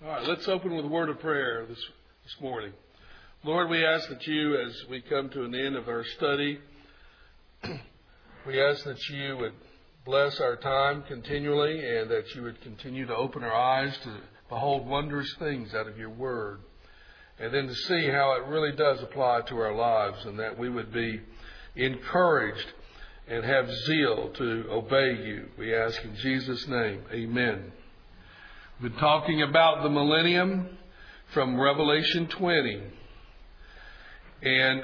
All right, let's open with a word of prayer this morning. Lord, we ask that you, as we come to an end of our study, we ask that you would bless our time continually and that you would continue to open our eyes to behold wondrous things out of your word, and then to see how it really does apply to our lives, and that we would be encouraged and have zeal to obey you. We ask in Jesus' name, amen. We've been talking about the millennium from Revelation 20. And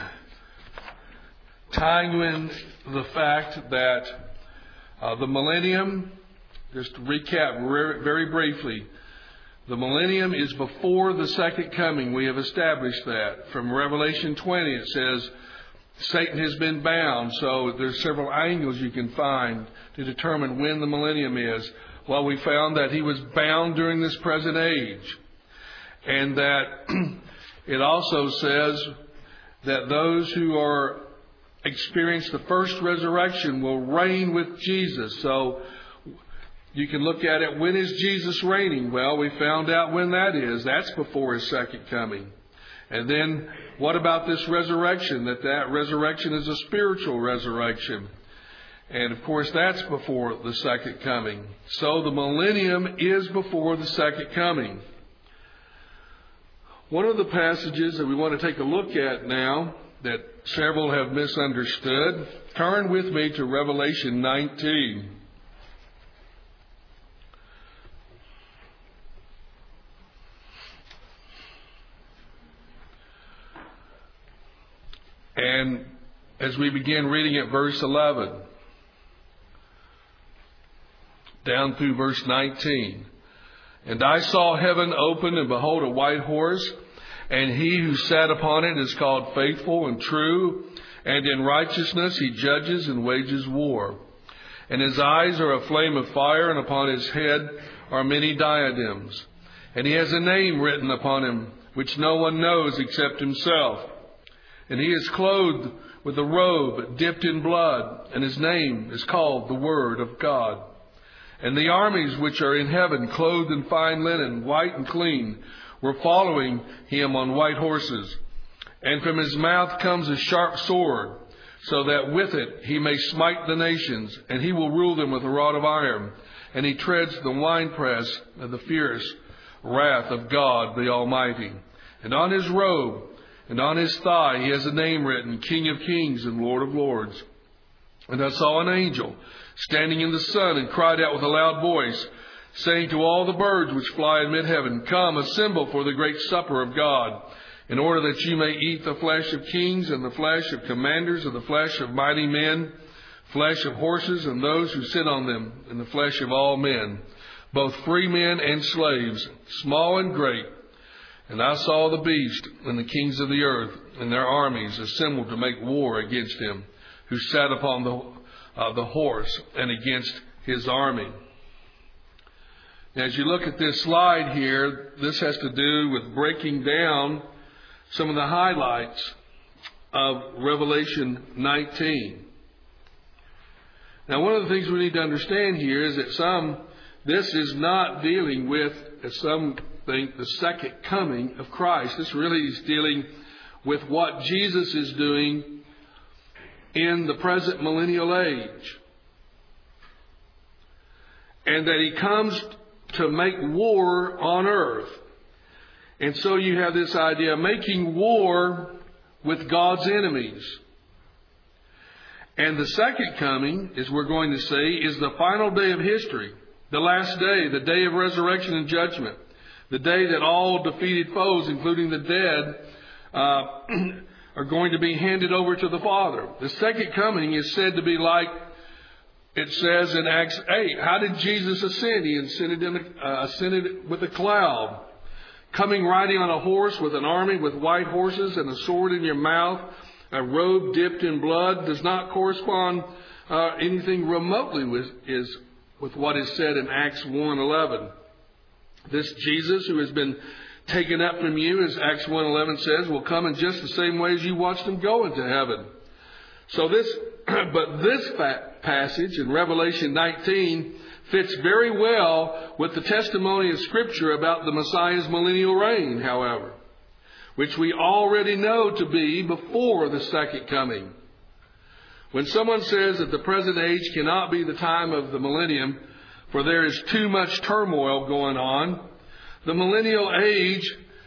tying in the fact that the millennium, just to recap very briefly, the millennium is before the second coming. We have established that. From Revelation 20 it says Satan has been bound. So there's several angles you can find to determine when the millennium is. Well, we found that he was bound during this present age. And that it also says that those who experience the first resurrection will reign with Jesus. So you can look at it, when is Jesus reigning? Well, we found out when that is. That's before his second coming. And then what about this resurrection? That resurrection is a spiritual resurrection. And of course, that's before the second coming. So the millennium is before the second coming. One of the passages that we want to take a look at now that several have misunderstood, turn with me to Revelation 19. And as we begin reading at verse 11, down through verse 19. And I saw heaven open, and behold, a white horse, and he who sat upon it is called Faithful and True, and in righteousness he judges and wages war. And his eyes are a flame of fire, and upon his head are many diadems. And he has a name written upon him, which no one knows except himself. And he is clothed with a robe dipped in blood, and his name is called the Word of God. And the armies which are in heaven, clothed in fine linen, white and clean, were following him on white horses. And from his mouth comes a sharp sword, so that with it he may smite the nations, and he will rule them with a rod of iron. And he treads the winepress of the fierce wrath of God the Almighty. And on his robe and on his thigh he has a name written, King of Kings and Lord of Lords. And I saw an angel standing in the sun, and cried out with a loud voice, saying to all the birds which fly in mid-heaven, Come, assemble for the great supper of God, in order that you may eat the flesh of kings, and the flesh of commanders, and the flesh of mighty men, flesh of horses, and those who sit on them, and the flesh of all men, both free men and slaves, small and great. And I saw the beast and the kings of the earth and their armies assembled to make war against him who sat upon the horse, and against his army. Now, as you look at this slide here, this has to do with breaking down some of the highlights of Revelation 19. Now, one of the things we need to understand here is that this is not dealing with, as some think, the second coming of Christ. This really is dealing with what Jesus is doing in the present millennial age. And that he comes to make war on earth. And so you have this idea of making war with God's enemies. And the second coming, as we're going to see, is the final day of history. The last day, the day of resurrection and judgment. The day that all defeated foes, including the dead, are going to be handed over to the Father. The second coming is said to be like it says in Acts 8. How did Jesus ascend? He ascended with a cloud, coming riding on a horse with an army with white horses and a sword in your mouth, a robe dipped in blood. Does not correspond anything remotely with what is said in Acts 1:11. This Jesus who has been taken up from you, as Acts 1:11 says, will come in just the same way as you watched him go into heaven. So this passage in Revelation 19 fits very well with the testimony of Scripture about the Messiah's millennial reign, however, which we already know to be before the second coming. When someone says that the present age cannot be the time of the millennium, for there is too much turmoil going on, the millennial age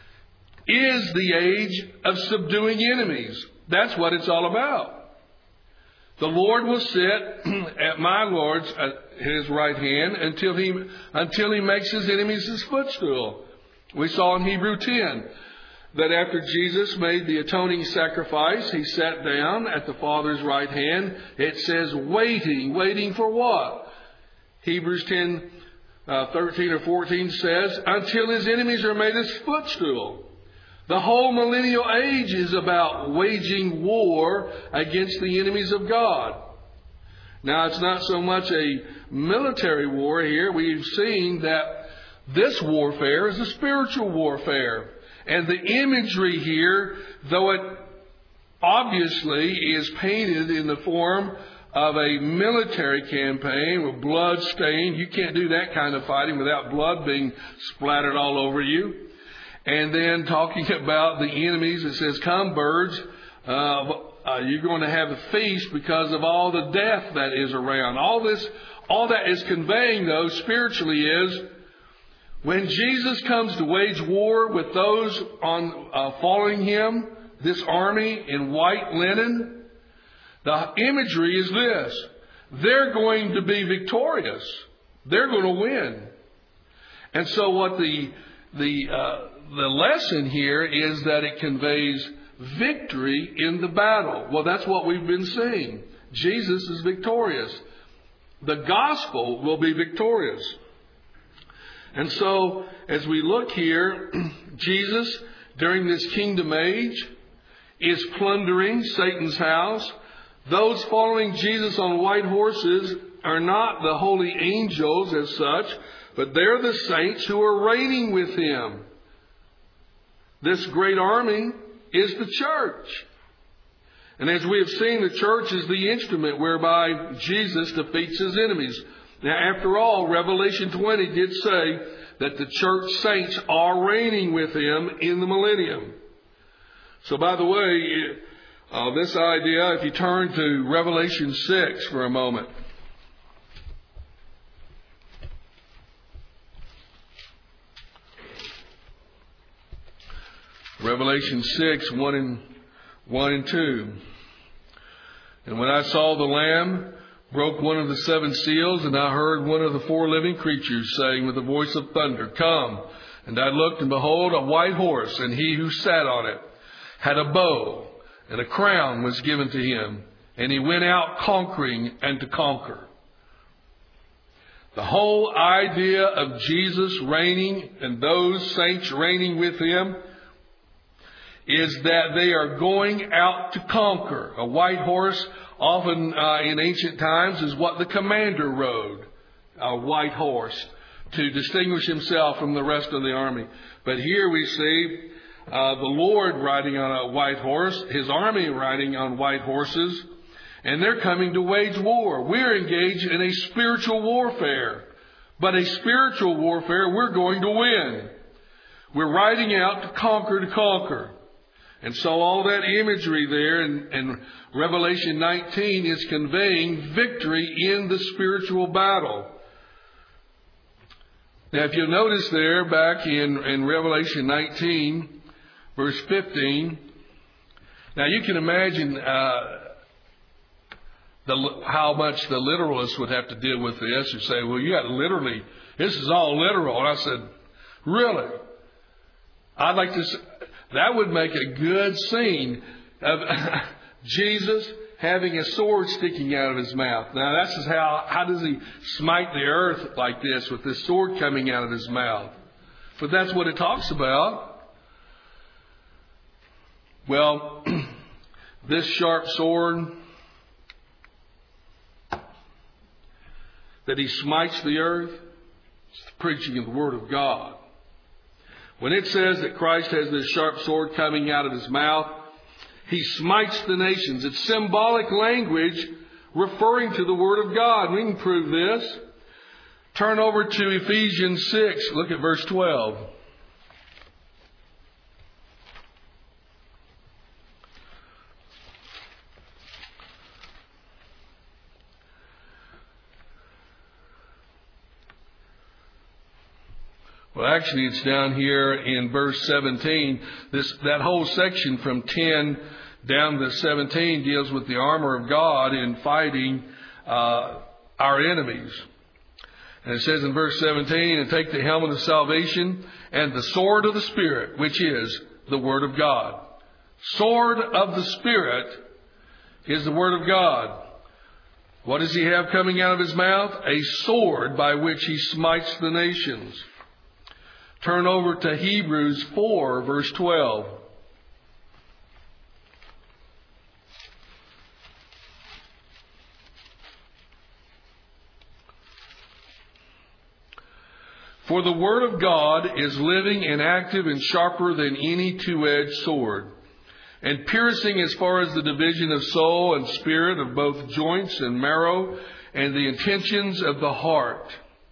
is the age of subduing enemies. That's what it's all about. The Lord will sit at my Lord's at his right hand until he makes his enemies his footstool. We saw in Hebrew 10 that after Jesus made the atoning sacrifice, he sat down at the Father's right hand. It says waiting for what? Hebrews 10, 13 or 14 says, until his enemies are made his footstool. The whole millennial age is about waging war against the enemies of God. Now, it's not so much a military war here. We've seen that this warfare is a spiritual warfare. And the imagery here, though it obviously is painted in the form of a military campaign with blood stained. You can't do that kind of fighting without blood being splattered all over you. And then talking about the enemies, it says, come birds, you're going to have a feast because of all the death that is around. All that is conveying, though, spiritually is when Jesus comes to wage war with those following him, this army in white linen, the imagery is this. They're going to be victorious. They're going to win. And so what the lesson here is that it conveys victory in the battle. Well, that's what we've been seeing. Jesus is victorious. The gospel will be victorious. And so, as we look here, Jesus, during this kingdom age, is plundering Satan's house. Those following Jesus on white horses are not the holy angels as such, but they're the saints who are reigning with him. This great army is the church. And as we have seen, the church is the instrument whereby Jesus defeats his enemies. Now, after all, Revelation 20 did say that the church saints are reigning with him in the millennium. So, by the way, this idea, if you turn to Revelation 6 for a moment. Revelation 6, 1 and 2. And when I saw the Lamb broke one of the seven seals, and I heard one of the four living creatures saying with a voice of thunder, come. And I looked, and behold, a white horse, and he who sat on it had a bow, and a crown was given to him. And he went out conquering and to conquer. The whole idea of Jesus reigning and those saints reigning with him is that they are going out to conquer. A white horse, often in ancient times, is what the commander rode. A white horse, to distinguish himself from the rest of the army. But here we see the Lord riding on a white horse, his army riding on white horses, and they're coming to wage war. We're engaged in a spiritual warfare. But a spiritual warfare we're going to win. We're riding out to conquer. And so all that imagery there in Revelation 19 is conveying victory in the spiritual battle. Now, if you'll notice there back in Revelation 19, verse 15, now you can imagine how much the literalists would have to deal with this and say, well, you got literally, this is all literal. And I said, really? I'd like to say, that would make a good scene of Jesus having a sword sticking out of his mouth. Now, that's just how does he smite the earth like this with this sword coming out of his mouth? But that's what it talks about. Well, this sharp sword that he smites the earth, it's the preaching of the Word of God. When it says that Christ has this sharp sword coming out of his mouth, he smites the nations. It's symbolic language referring to the Word of God. We can prove this. Turn over to Ephesians 6. Look at verse 12. Well, actually, it's down here in verse 17. That whole section from 10 down to 17 deals with the armor of God in fighting our enemies. And it says in verse 17, and take the helmet of salvation and the sword of the Spirit, which is the Word of God. Sword of the Spirit is the Word of God. What does he have coming out of his mouth? A sword by which he smites the nations. Turn over to Hebrews 4, verse 12. For the Word of God is living and active and sharper than any two-edged sword, and piercing as far as the division of soul and spirit, of both joints and marrow, and the intentions of the heart.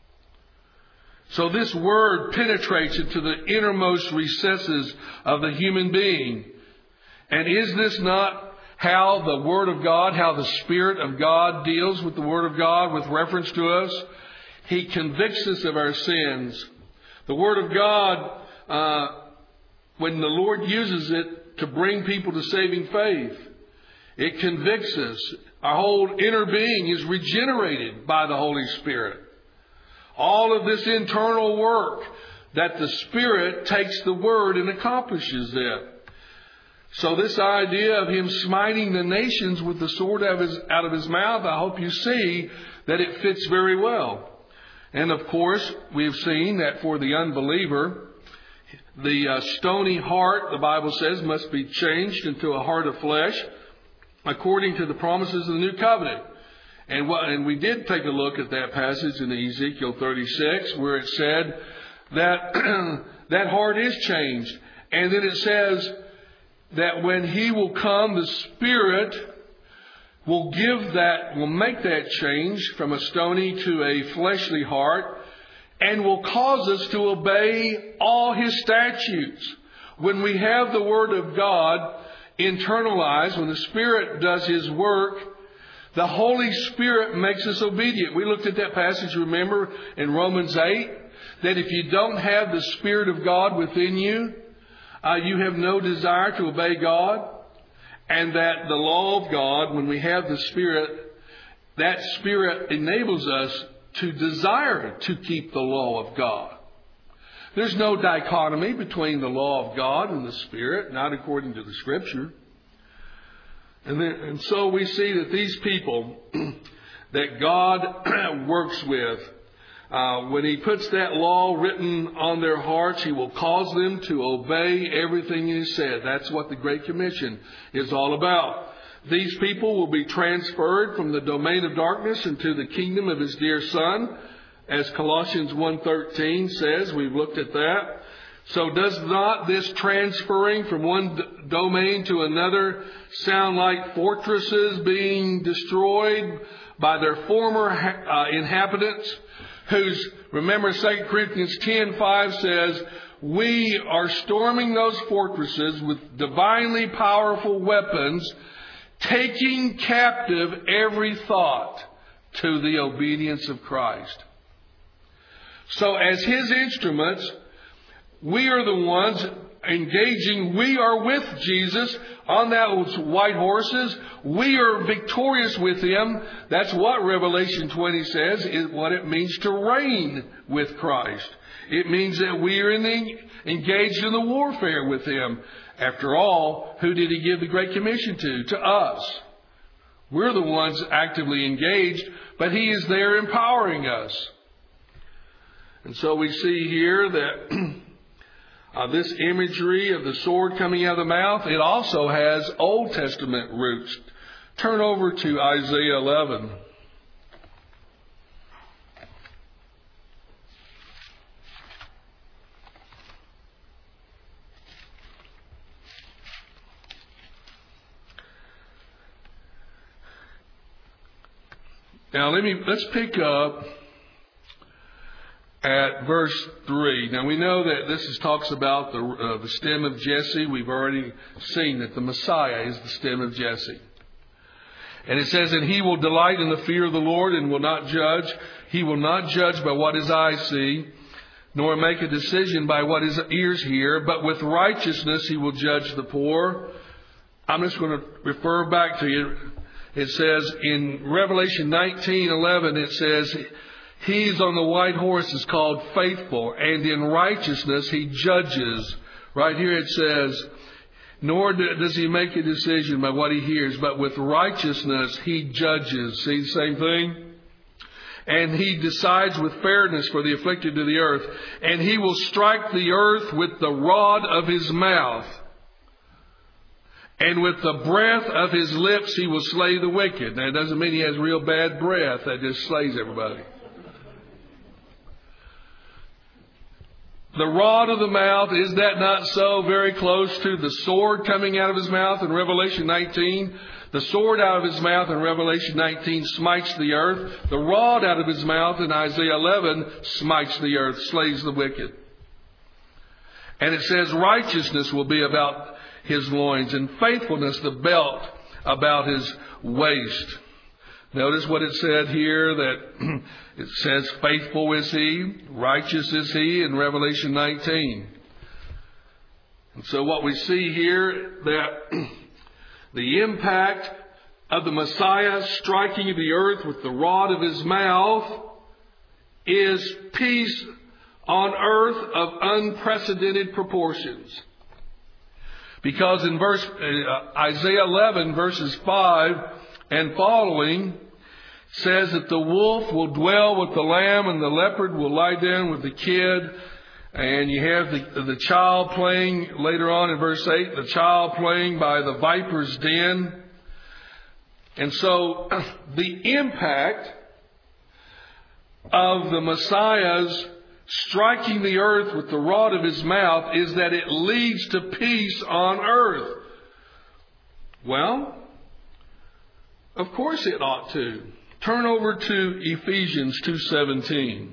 So this Word penetrates into the innermost recesses of the human being. And is this not how the Word of God, how the Spirit of God deals with the Word of God with reference to us? He convicts us of our sins. The Word of God, when the Lord uses it to bring people to saving faith, it convicts us. Our whole inner being is regenerated by the Holy Spirit. All of this internal work that the Spirit takes the Word and accomplishes it. So this idea of him smiting the nations with the sword out of his mouth, I hope you see that it fits very well. And of course, we have seen that for the unbeliever, the stony heart, the Bible says, must be changed into a heart of flesh according to the promises of the new covenant. And we did take a look at that passage in Ezekiel 36 where it said that that heart is changed. And then it says that when he will come, the Spirit will make that change from a stony to a fleshly heart and will cause us to obey all his statutes. When we have the Word of God internalized, when the Spirit does his work, the Holy Spirit makes us obedient. We looked at that passage, remember, in Romans 8, that if you don't have the Spirit of God within you, you have no desire to obey God. And that the law of God, when we have the Spirit, that Spirit enables us to desire to keep the law of God. There's no dichotomy between the law of God and the Spirit, not according to the Scripture. And so we see that these people that God works with, when he puts that law written on their hearts, he will cause them to obey everything he said. That's what the Great Commission is all about. These people will be transferred from the domain of darkness into the kingdom of his dear Son, as Colossians 1:13 says. We've looked at that. So does not this transferring from one domain to another sound like fortresses being destroyed by their former inhabitants? Remember 2 Corinthians 10:5 says, we are storming those fortresses with divinely powerful weapons, taking captive every thought to the obedience of Christ. So as his instruments, we are the ones engaging. We are with Jesus on those white horses. We are victorious with him. That's what Revelation 20 says, is what it means to reign with Christ. It means that we are engaged in the warfare with him. After all, who did he give the Great Commission to? To us. We're the ones actively engaged, but he is there empowering us. And so we see here that this imagery of the sword coming out of the mouth, it also has Old Testament roots. Turn over to Isaiah 11. Now let's pick up at verse 3. Now we know that this talks about the stem of Jesse. We've already seen that the Messiah is the stem of Jesse. And it says, and he will delight in the fear of the Lord and will not judge. He will not judge by what his eyes see, nor make a decision by what his ears hear, but with righteousness he will judge the poor. I'm just going to refer back to you. It says in Revelation 19:11, it says, he's on the white horse is called faithful, and in righteousness he judges. Right here it says, nor does he make a decision by what he hears, but with righteousness he judges. See the same thing? And he decides with fairness for the afflicted of the earth. And he will strike the earth with the rod of his mouth. And with the breath of his lips he will slay the wicked. Now it doesn't mean he has real bad breath that just slays everybody. The rod of the mouth, is that not so? Very close to the sword coming out of his mouth in Revelation 19. The sword out of his mouth in Revelation 19 smites the earth. The rod out of his mouth in Isaiah 11 smites the earth, slays the wicked. And it says righteousness will be about his loins, and faithfulness the belt about his waist. Notice what it said here, that it says faithful is he, righteous is he in Revelation 19. And so what we see here, that the impact of the Messiah striking the earth with the rod of his mouth is peace on earth of unprecedented proportions. Because in Isaiah 11 verses 5 and following says that the wolf will dwell with the lamb and the leopard will lie down with the kid. And you have the child playing later on in verse 8, the child playing by the viper's den. And so the impact of the Messiah's striking the earth with the rod of his mouth is that it leads to peace on earth. Well, of course it ought to. Turn over to Ephesians 2:17.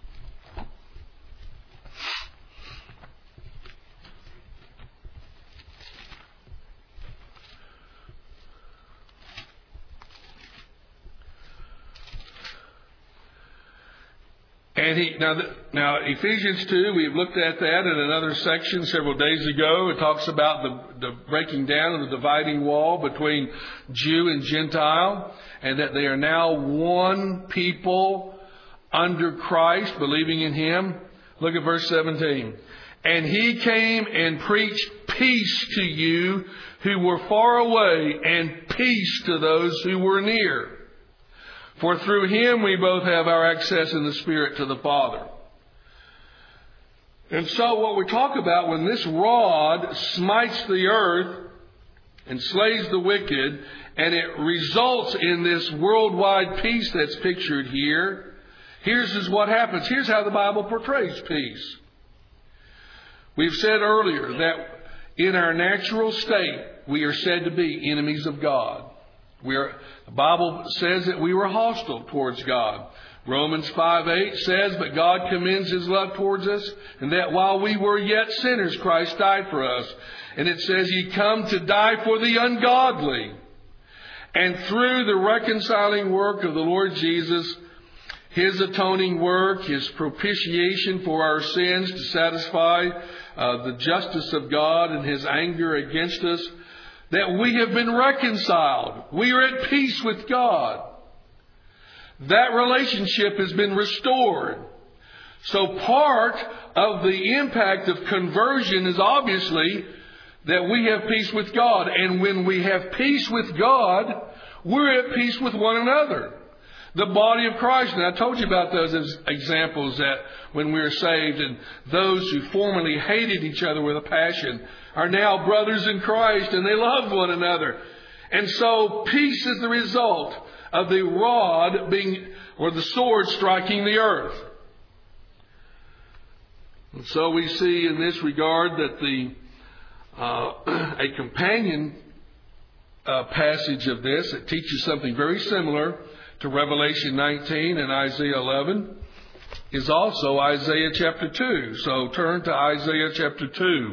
Now Ephesians 2, we've looked at that in another section several days ago. It talks about the breaking down of the dividing wall between Jew and Gentile, and that they are now one people under Christ, believing in him. Look at verse 17. And he came and preached peace to you who were far away, and peace to those who were near. For through him we both have our access in the Spirit to the Father. And so what we talk about, when this rod smites the earth and slays the wicked, and it results in this worldwide peace that's pictured here, here's what happens. Here's how the Bible portrays peace. We've said earlier that in our natural state, we are said to be enemies of God. The Bible says that we were hostile towards God. Romans 5:8 says, but God commends his love towards us, and that while we were yet sinners, Christ died for us. And it says, he come to die for the ungodly. And through the reconciling work of the Lord Jesus, his atoning work, his propitiation for our sins to satisfy the justice of God and his anger against us, that we have been reconciled. We are at peace with God. That relationship has been restored. So part of the impact of conversion is obviously that we have peace with God. And when we have peace with God, we're at peace with one another. The body of Christ. And I told you about those as examples, that when we were saved, and those who formerly hated each other with a passion are now brothers in Christ, and they love one another. And so peace is the result of the rod or the sword striking the earth. And so we see in this regard that a companion passage of this, it teaches something very similar to Revelation 19 and Isaiah 11. is also Isaiah chapter 2. So turn to Isaiah chapter 2.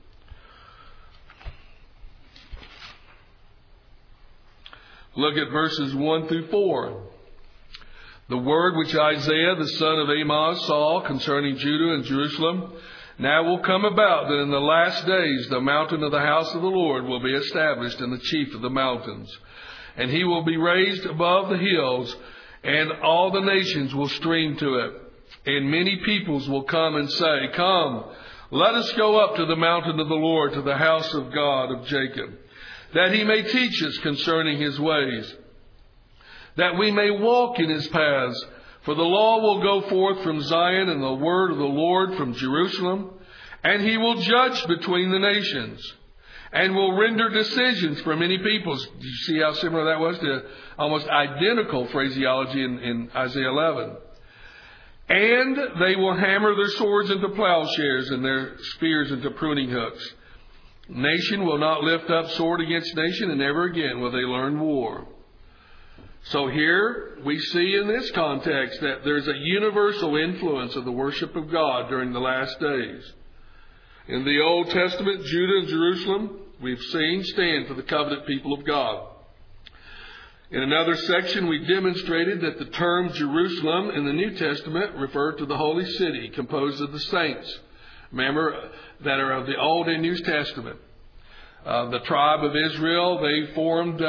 Look at verses 1 through 4. The word which Isaiah the son of Amoz saw concerning Judah and Jerusalem now will come about that in the last days the mountain of the house of the Lord will be established in the chief of the mountains. And he will be raised above the hills, and all the nations will stream to it. And many peoples will come and say, Come, let us go up to the mountain of the Lord, to the house of God of Jacob, that he may teach us concerning his ways, that we may walk in his paths. For the law will go forth from Zion, and the word of the Lord from Jerusalem. And he will judge between the nations, and will render decisions for many peoples. Do you see how similar that was to almost identical phraseology in Isaiah 11? And they will hammer their swords into plowshares and their spears into pruning hooks. Nation will not lift up sword against nation, and never again will they learn war. So here we see in this context that there's a universal influence of the worship of God during the last days. In the Old Testament, Judah and Jerusalem, we've seen, stand for the covenant people of God. In another section, we demonstrated that the term Jerusalem in the New Testament referred to the holy city composed of the saints, remember, that are of the Old and New Testament. The tribe of Israel, they formed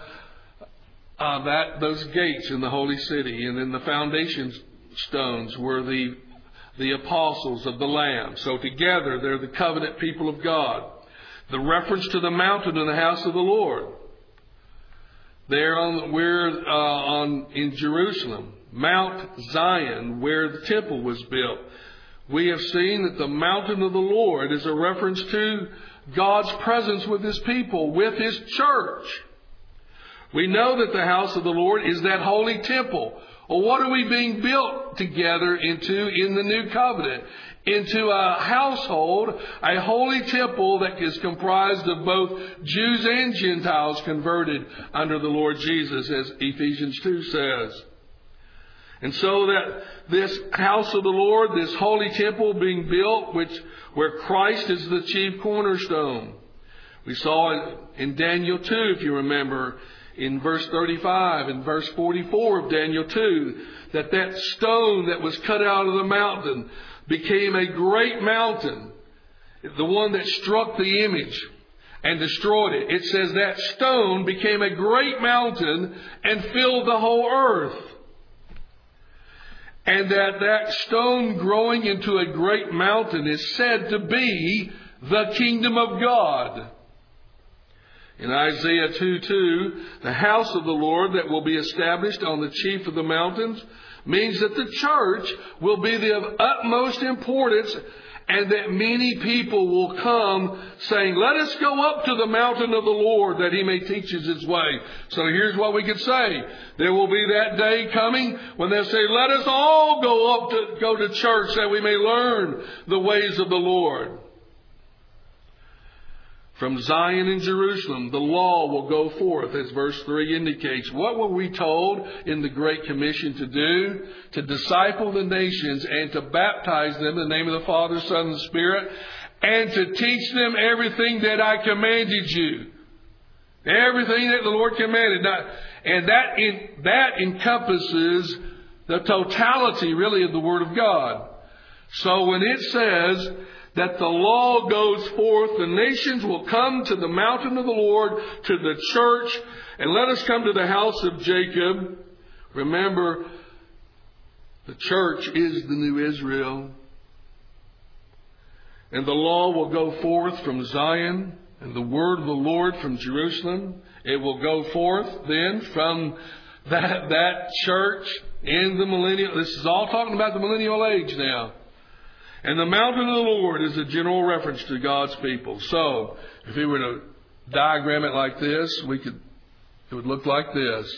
those gates in the holy city, and then the foundation stones were the apostles of the Lamb. So together they're the covenant people of God. The reference to the mountain in the house of the Lord, in Jerusalem, Mount Zion, where the temple was built. We have seen that the mountain of the Lord is a reference to God's presence with his people, with his church. We know that the house of the Lord is that holy temple. Well, what are we being built together into in the new covenant? Into a household, a holy temple that is comprised of both Jews and Gentiles converted under the Lord Jesus, as Ephesians 2 says. And so that this house of the Lord, this holy temple being built, where Christ is the chief cornerstone. We saw in Daniel 2, if you remember, in verse 35 and verse 44 of Daniel 2, that stone that was cut out of the mountain became a great mountain, the one that struck the image and destroyed it. It says that stone became a great mountain and filled the whole earth. And that stone growing into a great mountain is said to be the kingdom of God. In Isaiah 2:2, the house of the Lord that will be established on the chief of the mountains means that the church will be of utmost importance, and that many people will come saying, let us go up to the mountain of the Lord that he may teach us his way. So here's what we could say. There will be that day coming when they'll say, let us all go to church that we may learn the ways of the Lord. From Zion and Jerusalem, the law will go forth, as verse 3 indicates. What were we told in the Great Commission to do? To disciple the nations and to baptize them in the name of the Father, Son, and Spirit, and to teach them everything that I commanded you. Everything that the Lord commanded. And that encompasses the totality, really, of the Word of God. So when it says that the law goes forth, the nations will come to the mountain of the Lord, to the church, and let us come to the house of Jacob. Remember, the church is the new Israel. And the law will go forth from Zion, and the word of the Lord from Jerusalem. It will go forth then from that church in the millennial. This is all talking about the millennial age now. And the mountain of the Lord is a general reference to God's people. So, if we were to diagram it like this, it would look like this.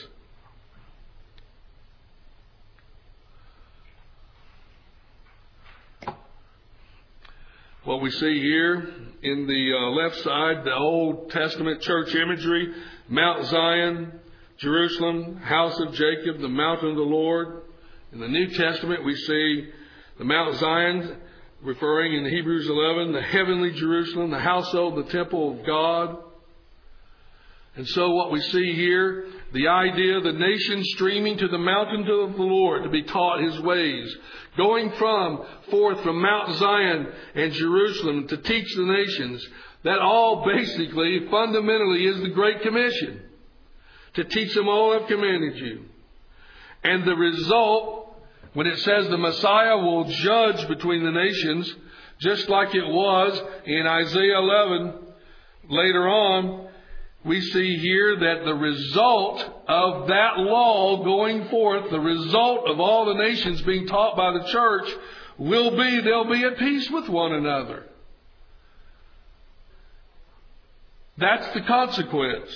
What we see here in the left side, the Old Testament church imagery, Mount Zion, Jerusalem, house of Jacob, the mountain of the Lord. In the New Testament, we see the Mount Zion, referring in Hebrews 11, the heavenly Jerusalem, the household, the temple of God. And so what we see here, the idea of the nation streaming to the mountain of the Lord to be taught His ways, going forth from Mount Zion and Jerusalem to teach the nations, that all basically, fundamentally, is the Great Commission. To teach them all I've commanded you. And the result, when it says the Messiah will judge between the nations, just like it was in Isaiah 11, later on, we see here that the result of that law going forth, the result of all the nations being taught by the church, will be they'll be at peace with one another. That's the consequence.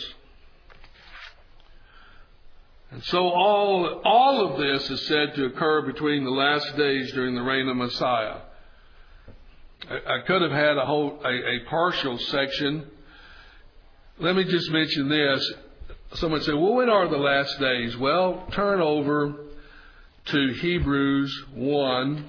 And so all of this is said to occur between the last days during the reign of Messiah. I could have had a partial section. Let me just mention this. Someone said, well, when are the last days? Well, turn over to Hebrews 1.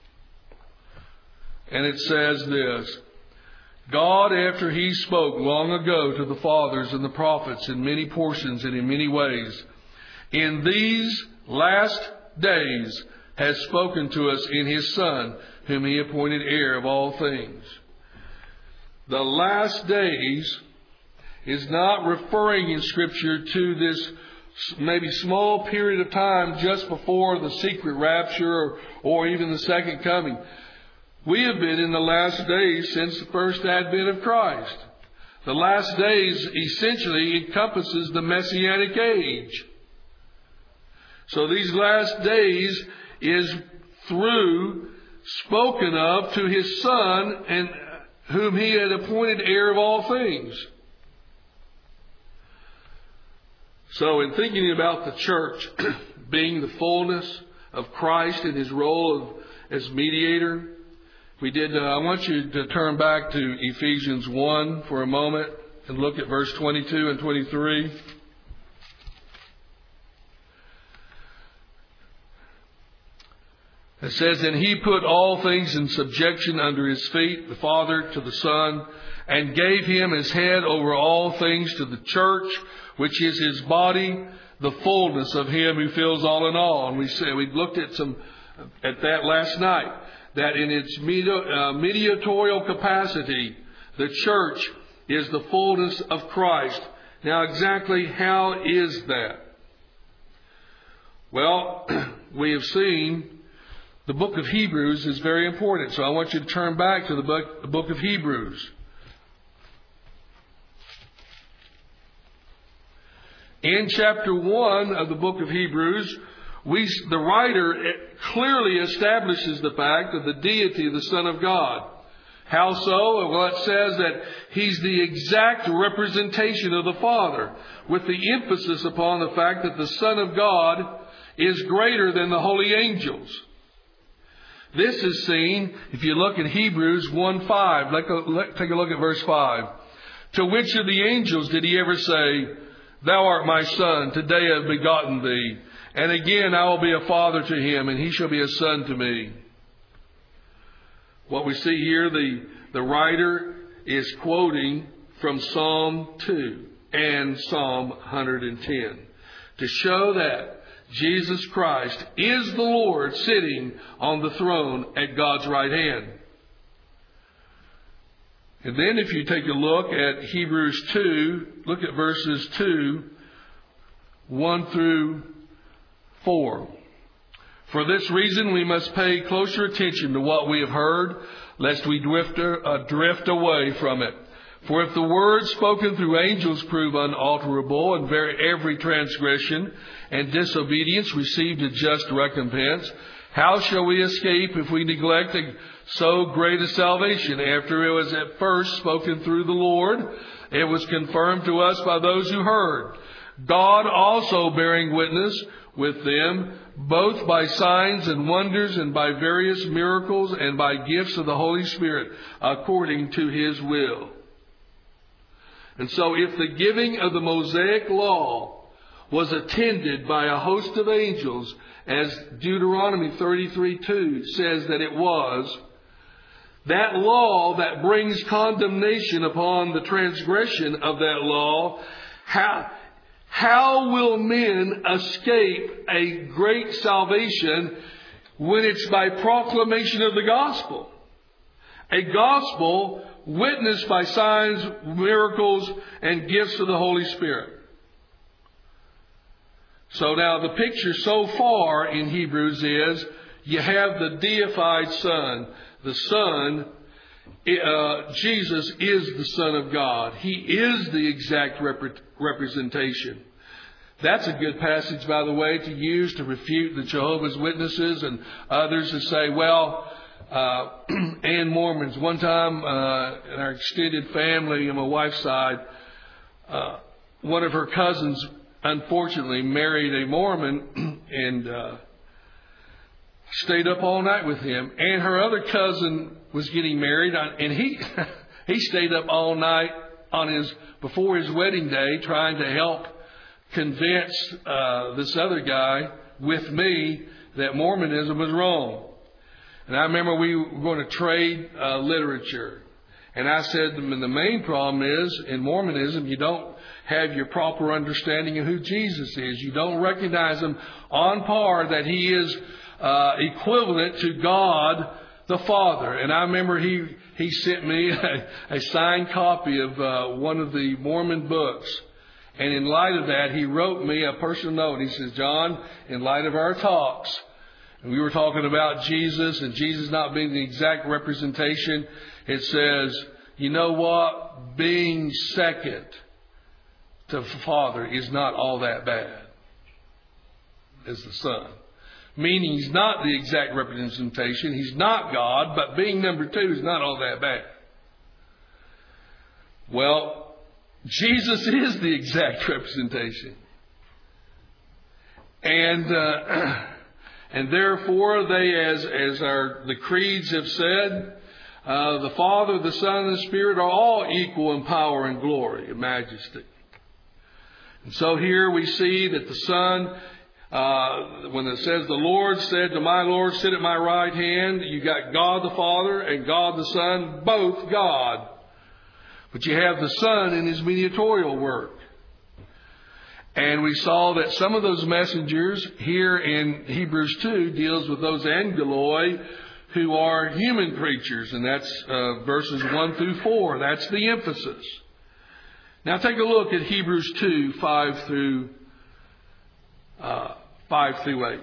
And it says this. God, after He spoke long ago to the fathers and the prophets in many portions and in many ways, in these last days has spoken to us in His Son, whom He appointed heir of all things. The last days is not referring in Scripture to this maybe small period of time just before the secret rapture or even the second coming. We have been in the last days since the first advent of Christ. The last days essentially encompasses the Messianic age. So these last days is through spoken of to His Son, and whom He had appointed heir of all things. So in thinking about the church being the fullness of Christ in His role as mediator, I want you to turn back to Ephesians 1 for a moment and look at verse 22 and 23. It says, and He put all things in subjection under His feet, the Father to the Son, and gave Him as head over all things to the church, which is His body, the fullness of Him who fills all in all. And we looked at that last night, that in its mediatorial capacity, the church is the fullness of Christ. Now, exactly how is that? Well, we have seen the book of Hebrews is very important. So I want you to turn back to the book of Hebrews. In chapter 1 of the book of Hebrews, the writer clearly establishes the fact of the deity of the Son of God. How so? Well, it says that He's the exact representation of the Father, with the emphasis upon the fact that the Son of God is greater than the holy angels. This is seen, if you look at Hebrews 1:5. Take a look at verse 5. To which of the angels did He ever say, Thou art my Son, today I have begotten thee. And again I will be a father to him, and he shall be a son to me. What we see here, the writer is quoting from Psalm 2 and Psalm 110 to show that Jesus Christ is the Lord sitting on the throne at God's right hand. And then if you take a look at Hebrews 2, look at verses 2, 1 through 4. For this reason we must pay closer attention to what we have heard, lest we drift away from it. For if the words spoken through angels prove unalterable, and every transgression and disobedience received a just recompense, how shall we escape if we neglect so great a salvation? After it was at first spoken through the Lord, it was confirmed to us by those who heard. God also bearing witness with them, both by signs and wonders and by various miracles and by gifts of the Holy Spirit, according to His will. And so if the giving of the Mosaic law was attended by a host of angels, as Deuteronomy 33:2 says that it was, that law that brings condemnation upon the transgression of that law, how will men escape a great salvation when it's by proclamation of the gospel? A gospel witnessed by signs, miracles, and gifts of the Holy Spirit. So now the picture so far in Hebrews is you have the deified Son. The Son, Jesus is the Son of God. He is the exact representation. That's a good passage, by the way, to use to refute the Jehovah's Witnesses and others who say, well, and Mormons. One time in our extended family on my wife's side, one of her cousins unfortunately married a Mormon and stayed up all night with him. And her other cousin was getting married, and he stayed up all night before his wedding day trying to help convince this other guy with me that Mormonism was wrong. And I remember we were going to trade literature. And I said to them, the main problem is, in Mormonism, you don't have your proper understanding of who Jesus is. You don't recognize him on par that he is equivalent to God the Father. And I remember he sent me a signed copy of one of the Mormon books. And in light of that, he wrote me a personal note. He says, John, in light of our talks, and we were talking about Jesus and Jesus not being the exact representation, it says, you know what? Being second to the Father is not all that bad as the Son. Meaning he's not the exact representation. He's not God, but being number two is not all that bad. Well, Jesus is the exact representation. And therefore they, as the creeds have said, the Father, the Son, and the Spirit are all equal in power and glory and majesty. And so here we see that the Son, when it says the Lord said to my Lord, sit at my right hand, you got God the Father and God the Son, both God. But you have the Son in his mediatorial work. And we saw that some of those messengers here in Hebrews 2 deals with those angeloi who are human creatures. And that's verses 1 through 4. That's the emphasis. Now take a look at Hebrews 2, 5 through 8.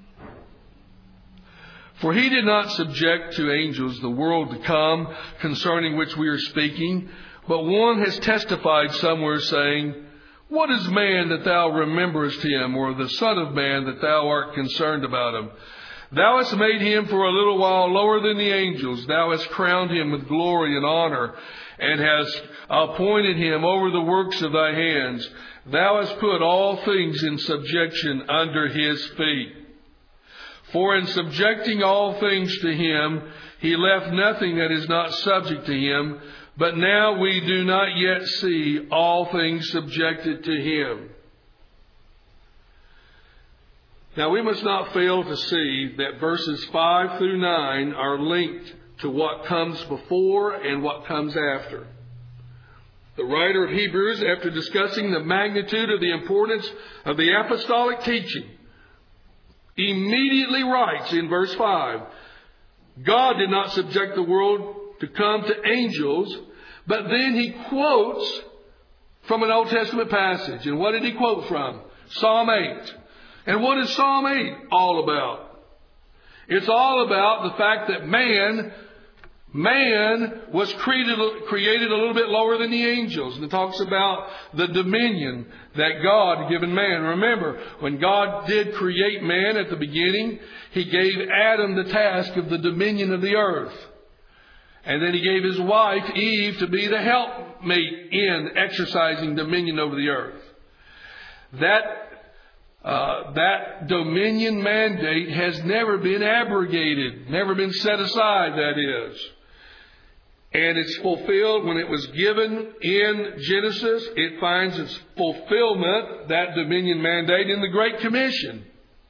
For he did not subject to angels the world to come, concerning which we are speaking, but one has testified somewhere, saying, what is man that thou rememberest him, or the son of man that thou art concerned about him? Thou hast made him for a little while lower than the angels. Thou hast crowned him with glory and honor, and hast appointed him over the works of thy hands. Thou hast put all things in subjection under his feet. For in subjecting all things to him, he left nothing that is not subject to him. But now we do not yet see all things subjected to him. Now we must not fail to see that verses 5 through 9 are linked to what comes before and what comes after. The writer of Hebrews, after discussing the magnitude of the importance of the apostolic teaching, immediately writes in verse 5, God did not subject the world to come to angels, but then he quotes from an Old Testament passage. And what did he quote from? Psalm 8. And what is Psalm 8 all about? It's all about the fact that man was created a little bit lower than the angels. And it talks about the dominion that God had given man. Remember, when God did create man at the beginning, he gave Adam the task of the dominion of the earth. And then he gave his wife, Eve, to be the helpmate in exercising dominion over the earth. That dominion mandate has never been abrogated, never been set aside, that is. And it's fulfilled when it was given in Genesis. It finds its fulfillment, that dominion mandate, in the Great Commission.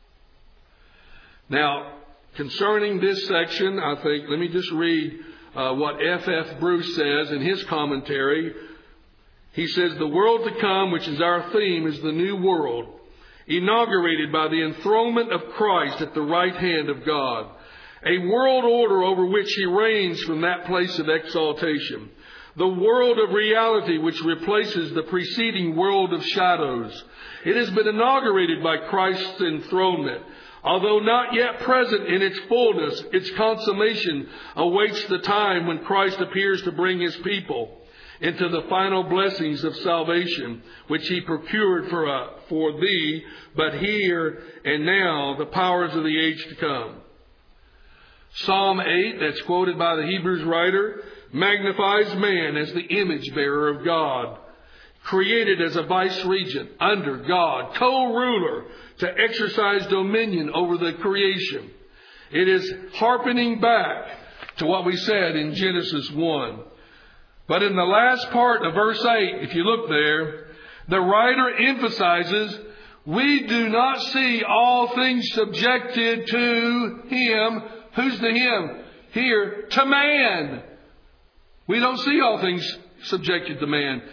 Now, concerning this section, I think, let me just read what F.F. Bruce says in his commentary. He says, the world to come, which is our theme, is the new world, inaugurated by the enthronement of Christ at the right hand of God. A world order over which He reigns from that place of exaltation. The world of reality which replaces the preceding world of shadows. It has been inaugurated by Christ's enthronement. Although not yet present in its fullness, its consummation awaits the time when Christ appears to bring His people into the final blessings of salvation, which He procured for thee, but here and now, the powers of the age to come. Psalm 8, that's quoted by the Hebrews writer, magnifies man as the image bearer of God, created as a vice-regent under God, co-ruler to exercise dominion over the creation. It is harkening back to what we said in Genesis 1. But in the last part of verse 8, if you look there, the writer emphasizes, we do not see all things subjected to Him. Who's the Him? Here, to man. We don't see all things subjected to man.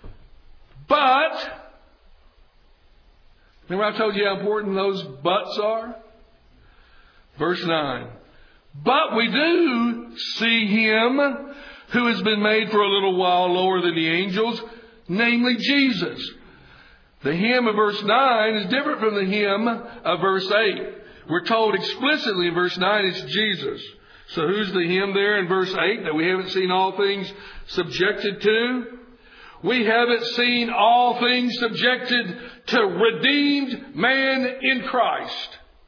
But, remember I told you how important those buts are? Verse 9. But we do see Him who has been made for a little while lower than the angels, namely Jesus. The Him of verse 9 is different from the Him of verse 8. We're told explicitly in verse 9 it's Jesus. So who's the Him there in verse 8 that we haven't seen all things subjected to? We haven't seen all things subjected to redeemed man in Christ.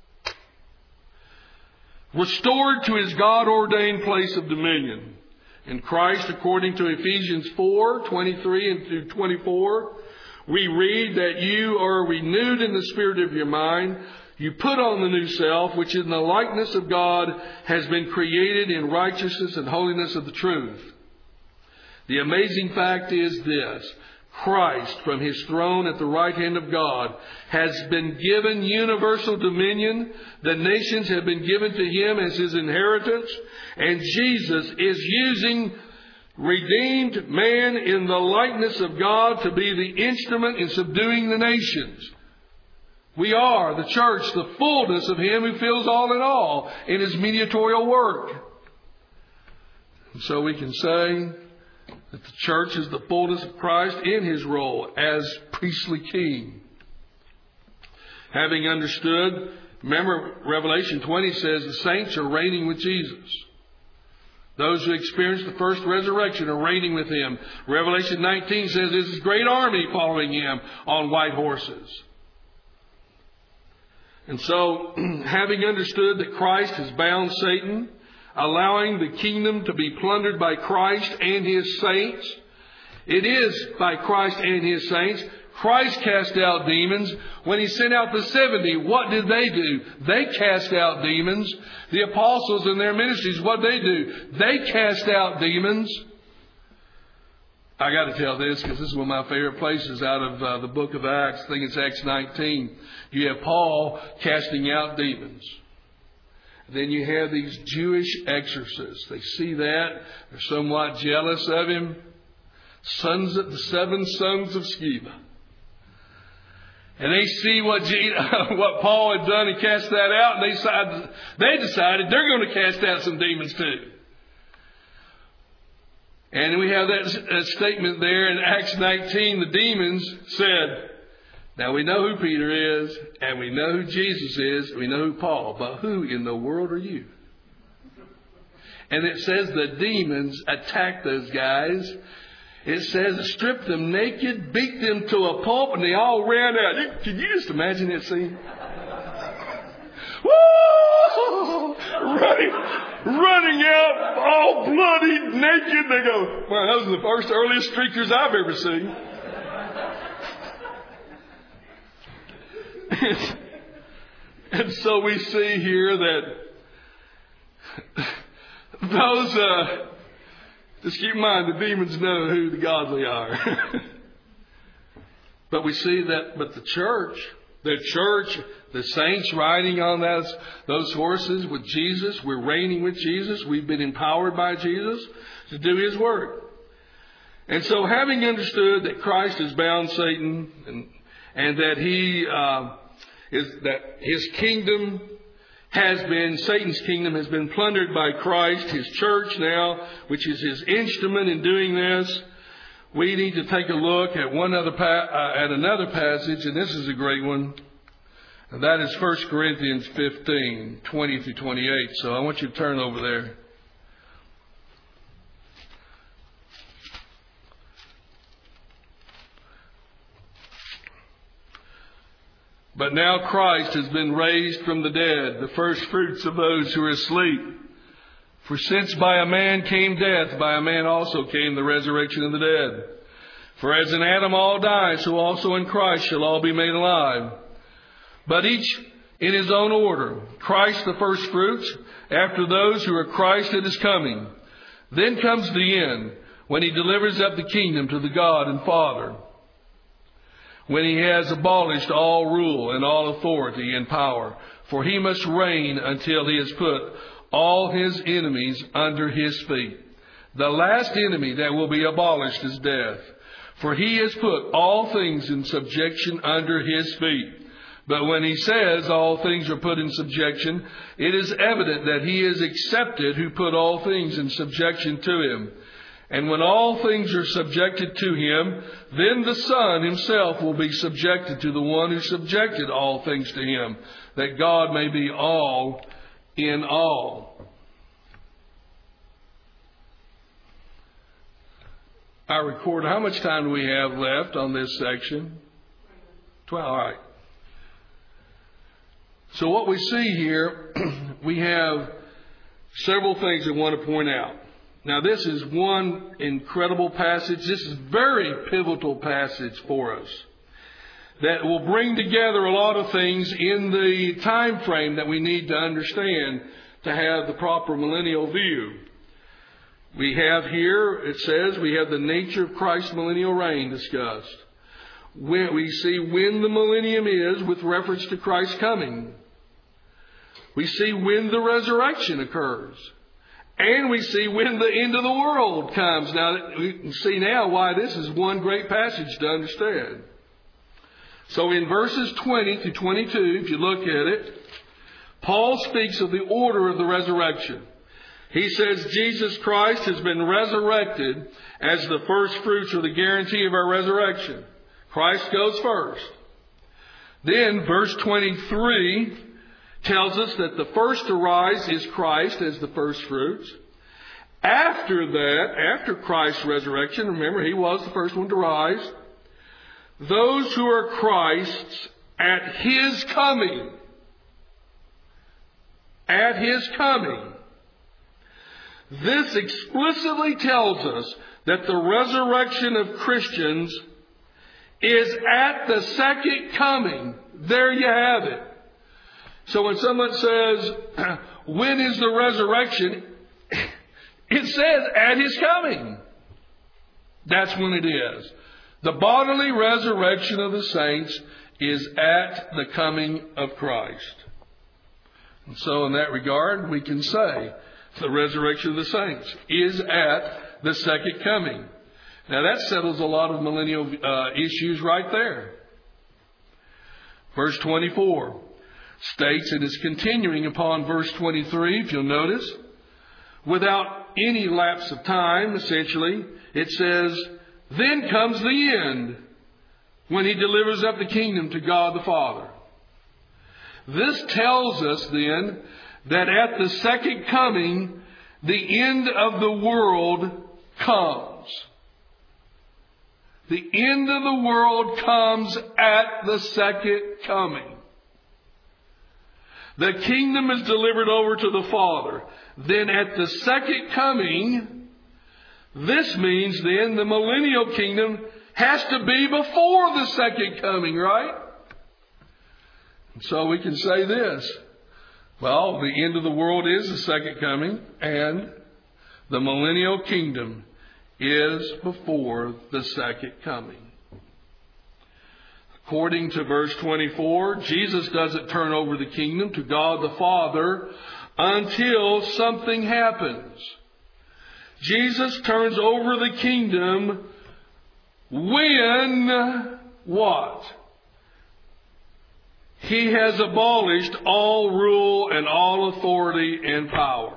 Restored to His God-ordained place of dominion. In Christ, according to Ephesians 4:23 and through 24, we read that you are renewed in the spirit of your mind. You put on the new self, which in the likeness of God has been created in righteousness and holiness of the truth. The amazing fact is this. Christ, from His throne at the right hand of God, has been given universal dominion. The nations have been given to Him as His inheritance. And Jesus is using redeemed man in the likeness of God to be the instrument in subduing the nations. We are, the church, the fullness of Him who fills all in all in His mediatorial work. And so we can say that the church is the fullness of Christ in His role as priestly king. Having understood, remember Revelation 20 says the saints are reigning with Jesus. Those who experienced the first resurrection are reigning with Him. Revelation 19 says there's this great army following Him on white horses. And so, having understood that Christ has bound Satan, allowing the kingdom to be plundered by Christ and His saints, it is by Christ and His saints. Christ cast out demons. When He sent out the 70, what did they do? They cast out demons. The apostles in their ministries, what did they do? They cast out demons. I got to tell this because this is one of my favorite places out of the book of Acts. I think it's Acts 19. You have Paul casting out demons. Then you have these Jewish exorcists. They see that. They're somewhat jealous of him. The 7 sons of Sceva. And they see what Paul had done and cast that out. And they decided they're going to cast out some demons too. And we have that statement there in Acts 19. The demons said, now we know who Peter is, and we know who Jesus is, and we know who Paul, but who in the world are you? And it says the demons attacked those guys. It says stripped them naked, beat them to a pulp, and they all ran out. Can you just imagine that scene? Woo! Running out, all bloody, naked. They go, well, those are the first earliest streakers I've ever seen. And so we see here that those Just keep in mind, the demons know who the godly are. But we see that, but the church, the saints riding on those horses with Jesus, we're reigning with Jesus. We've been empowered by Jesus to do His work. And so having understood that Christ has bound Satan and that that his kingdom Satan's kingdom has been plundered by Christ, His church now, which is His instrument in doing this, we need to take a look at another passage, and this is a great one. And that is 1 Corinthians 15, 20 through 28. So I want you to turn over there. But now Christ has been raised from the dead, the first fruits of those who are asleep. For since by a man came death, by a man also came the resurrection of the dead. For as in Adam all die, so also in Christ shall all be made alive. But each in his own order. Christ the first fruits, after those who are Christ at His coming. Then comes the end, when He delivers up the kingdom to the God and Father, when He has abolished all rule and all authority and power. For He must reign until He has put all His enemies under His feet. The last enemy that will be abolished is death. For He has put all things in subjection under His feet. But when He says all things are put in subjection, it is evident that He is accepted who put all things in subjection to Him. And when all things are subjected to Him, then the Son Himself will be subjected to the one who subjected all things to Him, that God may be all in all. I record, how much time do we have left on this section? 12, all right. So what we see here, we have several things I want to point out. Now this is one incredible passage. This is a very pivotal passage for us that will bring together a lot of things in the time frame that we need to understand to have the proper millennial view. We have here, it says, we have the nature of Christ's millennial reign discussed. We see when the millennium is with reference to Christ's coming. We see when the resurrection occurs. And we see when the end of the world comes. Now, we can see now why this is one great passage to understand. So in verses 20 to 22, if you look at it, Paul speaks of the order of the resurrection. He says Jesus Christ has been resurrected as the first fruits or the guarantee of our resurrection. Christ goes first. Then verse 23 tells us that the first to rise is Christ as the first fruits. After that, after Christ's resurrection, remember He was the first one to rise, those who are Christ's at His coming. At His coming. This explicitly tells us that the resurrection of Christians is at the second coming. There you have it. So when someone says, when is the resurrection? It says at His coming. That's when it is. The bodily resurrection of the saints is at the coming of Christ. And so in that regard, we can say the resurrection of the saints is at the second coming. Now that settles a lot of millennial issues right there. Verse 24 states, and is continuing upon verse 23, if you'll notice, without any lapse of time, essentially, it says, then comes the end, when He delivers up the kingdom to God the Father. This tells us then that at the second coming, the end of the world comes. The end of the world comes at the second coming. The kingdom is delivered over to the Father. Then at the second coming, this means then the millennial kingdom has to be before the second coming, right? So we can say this. Well, the end of the world is the second coming, and the millennial kingdom is before the second coming. According to verse 24, Jesus doesn't turn over the kingdom to God the Father until something happens. Jesus turns over the kingdom when what? He has abolished all rule and all authority and power.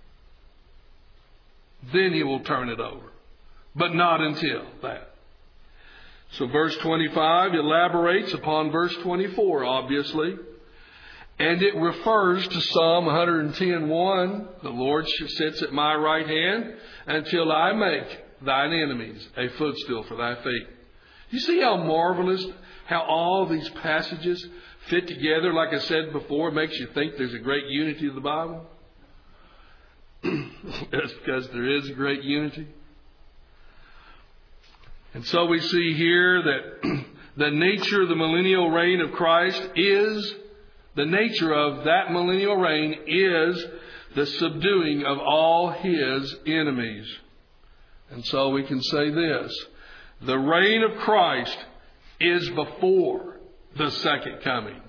Then He will turn it over. But not until that. So verse 25 elaborates upon verse 24, obviously. And it refers to Psalm 110:1. The Lord sits at my right hand until I make thine enemies a footstool for thy feet. You see how marvelous, how all these passages fit together? Like I said before, it makes you think there's a great unity of the Bible. That's because there is a great unity. And so we see here that the nature of the millennial reign of Christ is, the nature of that millennial reign is the subduing of all His enemies. And so we can say this: the reign of Christ is before the second coming.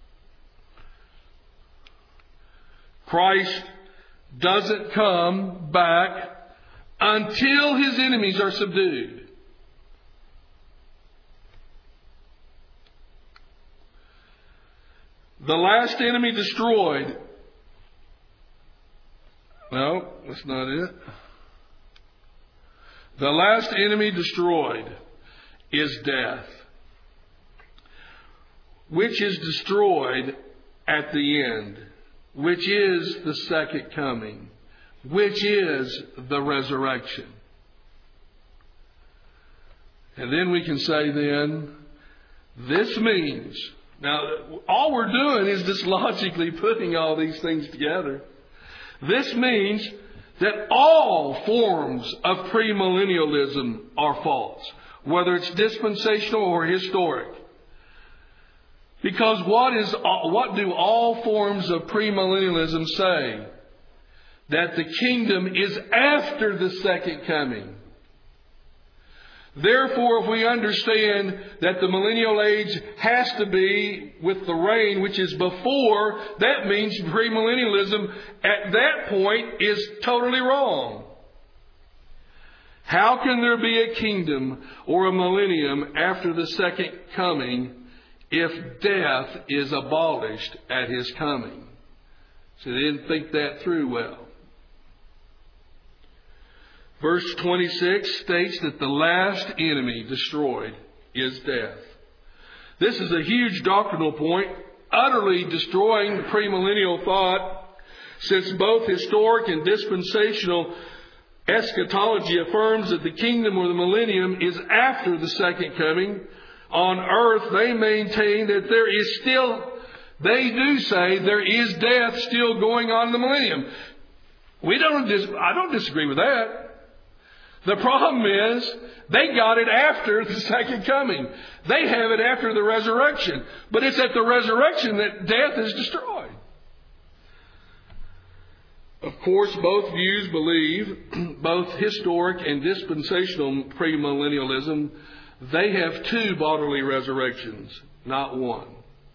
Christ doesn't come back until His enemies are subdued. The last enemy destroyed. No, that's not it. The last enemy destroyed is death, which is destroyed at the end, which is the second coming, which is the resurrection. And then we can say then, this means, now all we're doing is just logically putting all these things together. This means that all forms of premillennialism are false, whether it's dispensational or historic. Because what do all forms of premillennialism say? That the kingdom is after the second coming. Therefore, if we understand that the millennial age has to be with the reign which is before, that means premillennialism at that point is totally wrong. How can there be a kingdom or a millennium after the second coming if death is abolished at His coming? So they didn't think that through well. Verse 26 states that the last enemy destroyed is death. This is a huge doctrinal point, utterly destroying the premillennial thought, since both historic and dispensational eschatology affirms that the kingdom or the millennium is after the second coming. On earth, they maintain that there is still, they do say there is death still going on in the millennium. I don't disagree with that. The problem is, they got it after the second coming. They have it after the resurrection. But it's at the resurrection that death is destroyed. Of course, both views believe, both historic and dispensational premillennialism, they have two bodily resurrections, not one.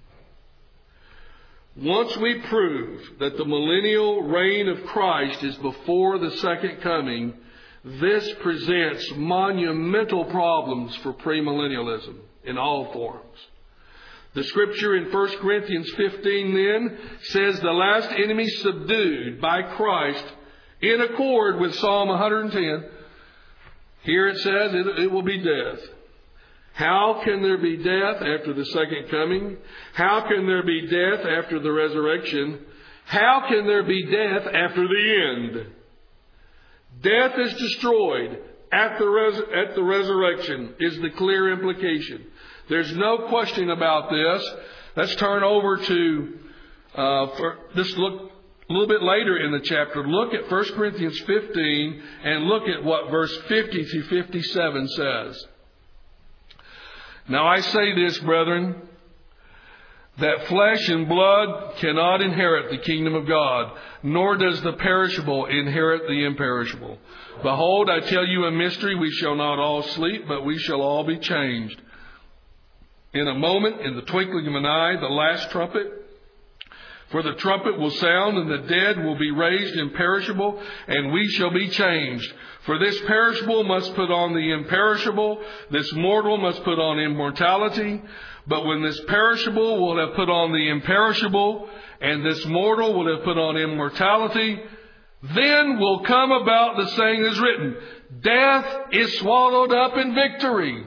Once we prove that the millennial reign of Christ is before the second coming, this presents monumental problems for premillennialism in all forms. The scripture in 1 Corinthians 15 then says the last enemy subdued by Christ in accord with Psalm 110. Here it says it will be death. How can there be death after the second coming? How can there be death after the resurrection? How can there be death after the end? Death is destroyed at the resurrection is the clear implication. There's no question about this. Let's turn over to, let's look a little bit later in the chapter. Look at 1 Corinthians 15 and look at what verse 50 through 57 says. Now I say this, brethren, that flesh and blood cannot inherit the kingdom of God, nor does the perishable inherit the imperishable. Behold, I tell you a mystery, we shall not all sleep, but we shall all be changed. In a moment, in the twinkling of an eye, the last trumpet. For the trumpet will sound, and the dead will be raised imperishable, and we shall be changed. For this perishable must put on the imperishable, this mortal must put on immortality. But when this perishable will have put on the imperishable, and this mortal will have put on immortality, then will come about the saying that is written, death is swallowed up in victory.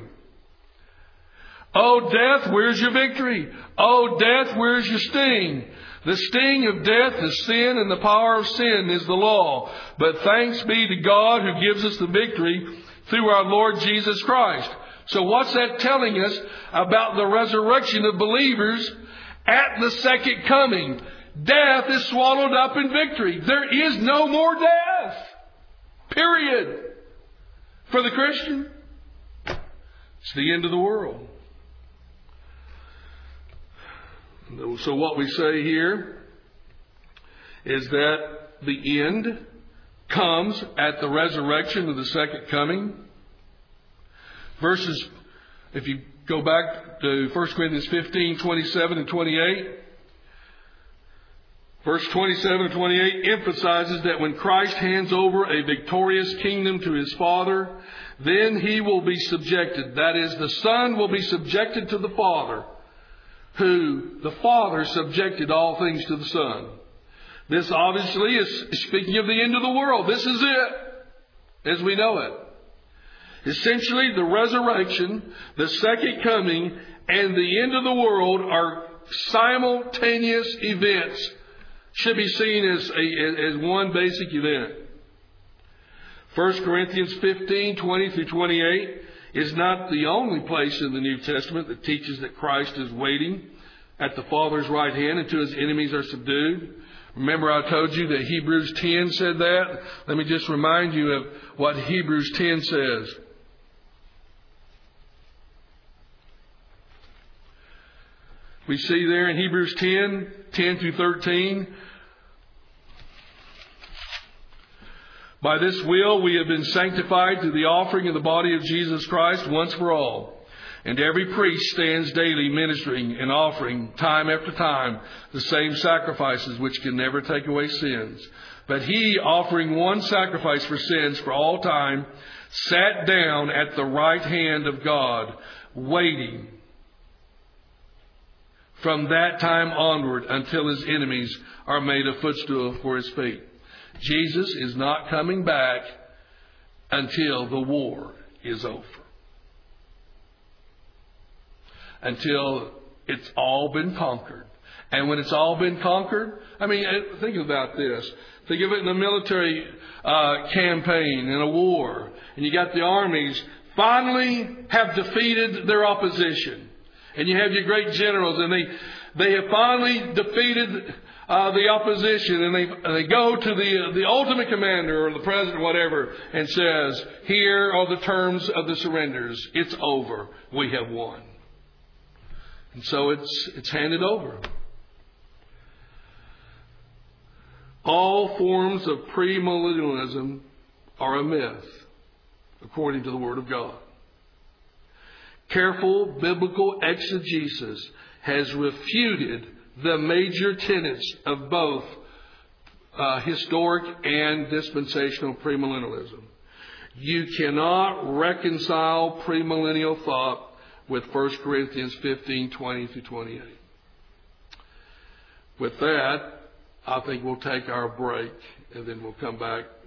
O death, where's your victory? O death, where's your sting? The sting of death is sin, and the power of sin is the law. But thanks be to God who gives us the victory through our Lord Jesus Christ. So what's that telling us about the resurrection of believers at the second coming? Death is swallowed up in victory. There is no more death. Period. For the Christian, it's the end of the world. So what we say here is that the end comes at the resurrection of the second coming. Verses, if you go back to 1 Corinthians 15, 27 and 28, verse 27 and 28 emphasizes that when Christ hands over a victorious kingdom to his Father, then he will be subjected. That is, the Son will be subjected to the Father, who the Father subjected all things to the Son. This obviously is speaking of the end of the world. This is it, as we know it. Essentially, the resurrection, the second coming, and the end of the world are simultaneous events. Should be seen as one basic event. 1 Corinthians 15, 20 through 28 is not the only place in the New Testament that teaches that Christ is waiting at the Father's right hand until his enemies are subdued. Remember, I told you that Hebrews 10 said that? Let me just remind you of what Hebrews 10 says. We see there in Hebrews 10, 10 through 13, by this will we have been sanctified through the offering of the body of Jesus Christ once for all. And every priest stands daily ministering and offering time after time the same sacrifices which can never take away sins. But he, offering one sacrifice for sins for all time, sat down at the right hand of God, waiting from that time onward until his enemies are made a footstool for his feet. Jesus is not coming back until the war is over. Until it's all been conquered. And when it's all been conquered, I mean, think about this. Think of it in a military campaign, in a war. And you got the armies finally have defeated their opposition. And you have your great generals, and they have finally defeated the opposition, and they go to the ultimate commander or the president or whatever and says, here are the terms of the surrenders. It's over. We have won. And so it's handed over. All forms of premillennialism are a myth, according to the Word of God. Careful biblical exegesis has refuted the major tenets of both historic and dispensational premillennialism. You cannot reconcile premillennial thought with 1 Corinthians 15, 20 through 28. With that, I think we'll take our break and then we'll come back